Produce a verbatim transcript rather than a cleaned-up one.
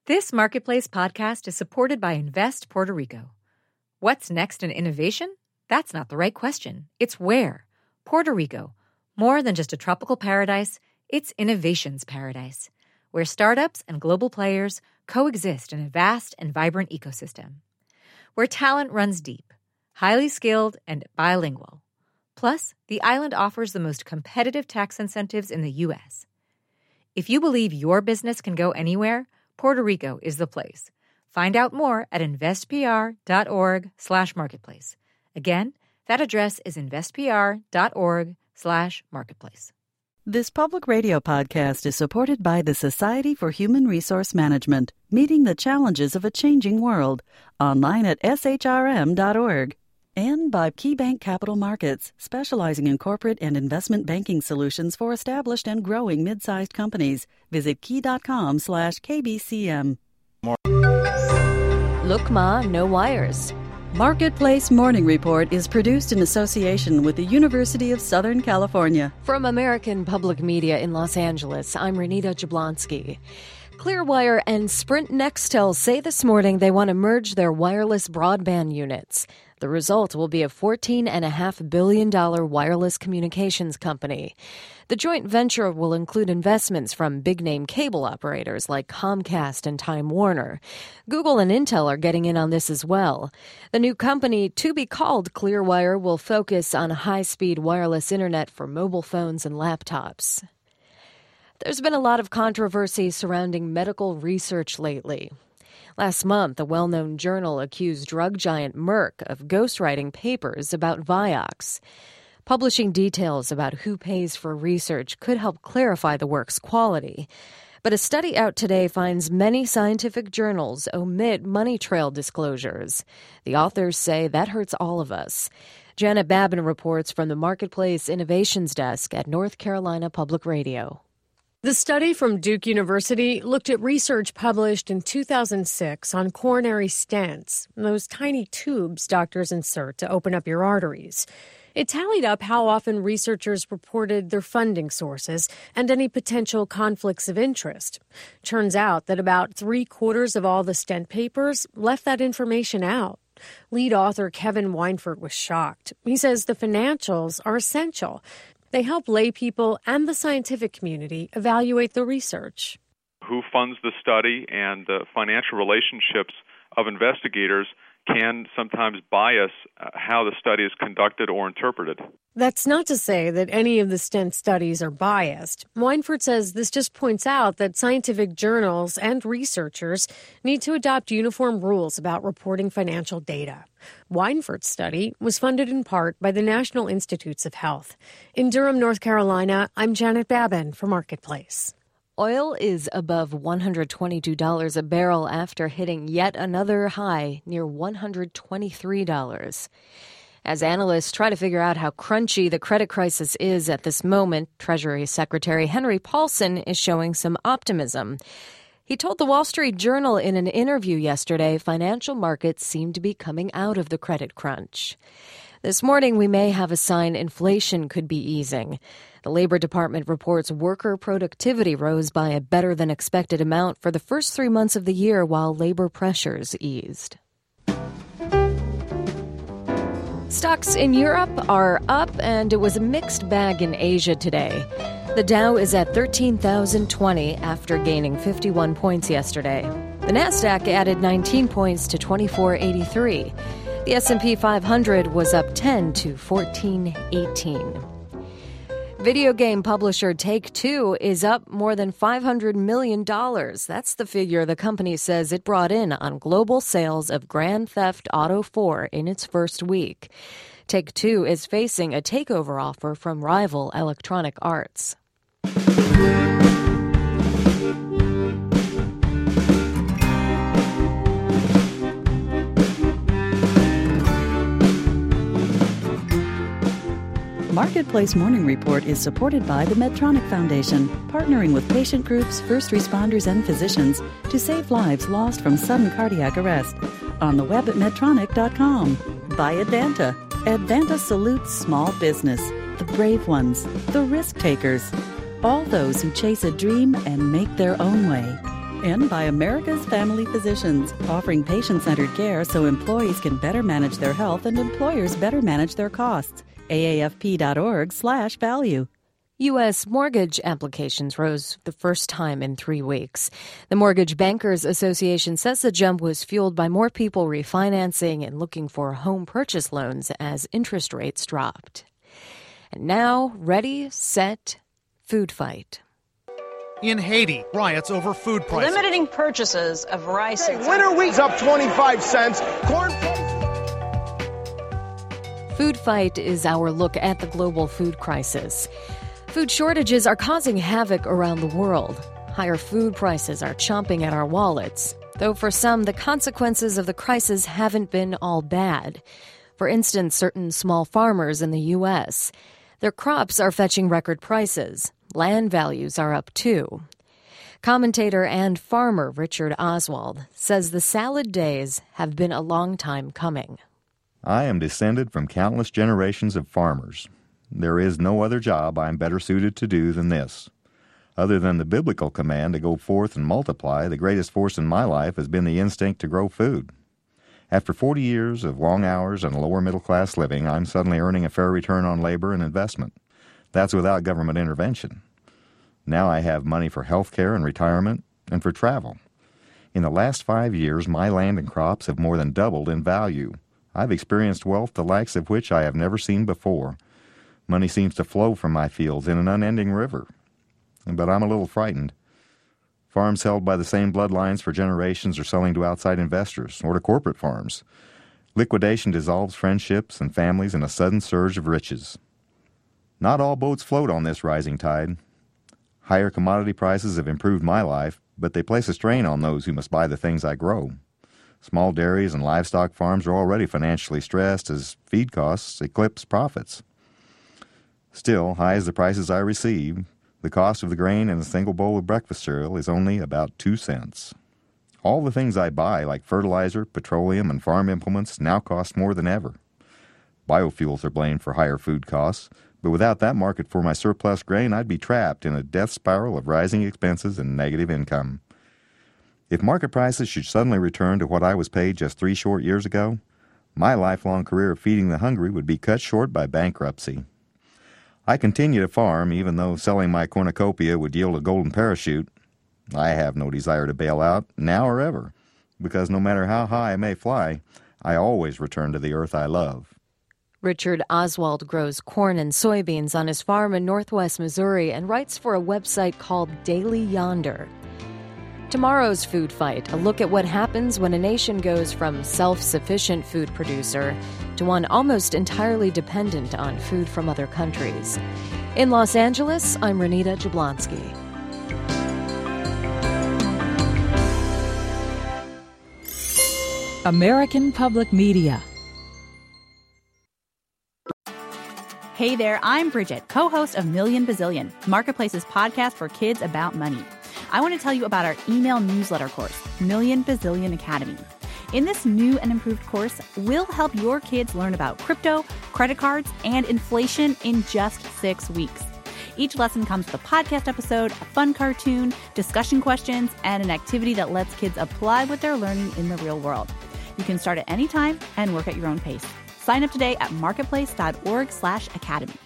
This Marketplace podcast is supported by Invest Puerto Rico. What's next in innovation? That's not the right question. It's where. Puerto Rico. More than just a tropical paradise, it's innovation's paradise, where startups and global players coexist in a vast and vibrant ecosystem. Where talent runs deep, highly skilled, and bilingual. Plus, the island offers the most competitive tax incentives in the U S. If you believe your business can go anywhere, Puerto Rico is the place. Find out more at investpr.org slash marketplace. Again, that address is investpr.org slash marketplace. This public radio podcast is supported by the Society for Human Resource Management, meeting the challenges of a changing world, online at s h r m dot org. And by KeyBank Capital Markets, specializing in corporate and investment banking solutions for established and growing mid-sized companies. Visit key.com slash KBCM. Look, Ma, no wires. Marketplace Morning Report is produced in association with the University of Southern California. From American Public Media in Los Angeles, I'm Renita Jablonski. Clearwire and Sprint Nextel say this morning they want to merge their wireless broadband units. The result will be a fourteen point five billion dollars wireless communications company. The joint venture will include investments from big-name cable operators like Comcast and Time Warner. Google and Intel are getting in on this as well. The new company, to be called Clearwire, will focus on high-speed wireless internet for mobile phones and laptops. There's been a lot of controversy surrounding medical research lately. Last month, a well-known journal accused drug giant Merck of ghostwriting papers about Vioxx. Publishing details about who pays for research could help clarify the work's quality. But a study out today finds many scientific journals omit money trail disclosures. The authors say that hurts all of us. Janet Babin reports from the Marketplace Innovations Desk at North Carolina Public Radio. The study from Duke University looked at research published in two thousand six on coronary stents, those tiny tubes doctors insert to open up your arteries. It tallied up how often researchers reported their funding sources and any potential conflicts of interest. Turns out that about three quarters of all the stent papers left that information out. Lead author Kevin Weinfurt was shocked. He says the financials are essential. They help lay people and the scientific community evaluate the research. Who funds the study and the financial relationships of investigators can sometimes bias how the study is conducted or interpreted. That's not to say that any of the stent studies are biased. Weinfurt says this just points out that scientific journals and researchers need to adopt uniform rules about reporting financial data. Weinfurt's study was funded in part by the National Institutes of Health. In Durham, North Carolina, I'm Janet Babin for Marketplace. Oil is above one hundred twenty-two dollars a barrel after hitting yet another high near one hundred twenty-three dollars. As analysts try to figure out how crunchy the credit crisis is at this moment, Treasury Secretary Henry Paulson is showing some optimism. He told the Wall Street Journal in an interview yesterday financial markets seem to be coming out of the credit crunch. This morning, we may have a sign inflation could be easing. The Labor Department reports worker productivity rose by a better-than-expected amount for the first three months of the year while labor pressures eased. Stocks in Europe are up, and it was a mixed bag in Asia today. The Dow is at thirteen thousand twenty after gaining fifty-one points yesterday. The Nasdaq added nineteen points to twenty-four eighty-three. The S and P five hundred was up ten to fourteen eighteen. Video game publisher Take-Two is up more than five hundred million dollars. That's the figure the company says it brought in on global sales of Grand Theft Auto four in its first week. Take-Two is facing a takeover offer from rival Electronic Arts. Marketplace Morning Report is supported by the Medtronic Foundation, partnering with patient groups, first responders, and physicians to save lives lost from sudden cardiac arrest. On the web at medtronic dot com. By Advanta. Advanta salutes small business, the brave ones, the risk takers, all those who chase a dream and make their own way. And by America's Family Physicians, offering patient-centered care so employees can better manage their health and employers better manage their costs. A A F P dot org slash value. U S mortgage applications rose the first time in three weeks. The Mortgage Bankers Association says the jump was fueled by more people refinancing and looking for home purchase loans as interest rates dropped. And now, ready, set, food fight. In Haiti, riots over food prices. Limiting purchases of rice. Hey, winter wheat's up twenty-five cents. Corn. Food Fight is our look at the global food crisis. Food shortages are causing havoc around the world. Higher food prices are chomping at our wallets, though for some, the consequences of the crisis haven't been all bad. For instance, certain small farmers in the U S, their crops are fetching record prices. Land values are up too. Commentator and farmer Richard Oswald says the salad days have been a long time coming. I am descended from countless generations of farmers. There is no other job I am better suited to do than this. Other than the biblical command to go forth and multiply, the greatest force in my life has been the instinct to grow food. After forty years of long hours and lower middle-class living, I'm suddenly earning a fair return on labor and investment. That's without government intervention. Now I have money for health care and retirement and for travel. In the last five years, my land and crops have more than doubled in value. I've experienced wealth the likes of which I have never seen before. Money seems to flow from my fields in an unending river. But I'm a little frightened. Farms held by the same bloodlines for generations are selling to outside investors or to corporate farms. Liquidation dissolves friendships and families in a sudden surge of riches. Not all boats float on this rising tide. Higher commodity prices have improved my life, but they place a strain on those who must buy the things I grow. Small dairies and livestock farms are already financially stressed as feed costs eclipse profits. Still, high as the prices I receive, the cost of the grain in a single bowl of breakfast cereal is only about two cents. All the things I buy, like fertilizer, petroleum, and farm implements, now cost more than ever. Biofuels are blamed for higher food costs, but without that market for my surplus grain, I'd be trapped in a death spiral of rising expenses and negative income. If market prices should suddenly return to what I was paid just three short years ago, my lifelong career of feeding the hungry would be cut short by bankruptcy. I continue to farm, even though selling my cornucopia would yield a golden parachute. I have no desire to bail out, now or ever, because no matter how high I may fly, I always return to the earth I love. Richard Oswald grows corn and soybeans on his farm in northwest Missouri and writes for a website called Daily Yonder. Tomorrow's Food Fight, a look at what happens when a nation goes from self-sufficient food producer to one almost entirely dependent on food from other countries. In Los Angeles, I'm Renita Jablonski. American Public Media. Hey there, I'm Bridget, co-host of Million Bazillion, Marketplace's podcast for kids about money. I want to tell you about our email newsletter course, Million Bazillion Academy. In this new and improved course, we'll help your kids learn about crypto, credit cards, and inflation in just six weeks. Each lesson comes with a podcast episode, a fun cartoon, discussion questions, and an activity that lets kids apply what they're learning in the real world. You can start at any time and work at your own pace. Sign up today at marketplace.org slash academy.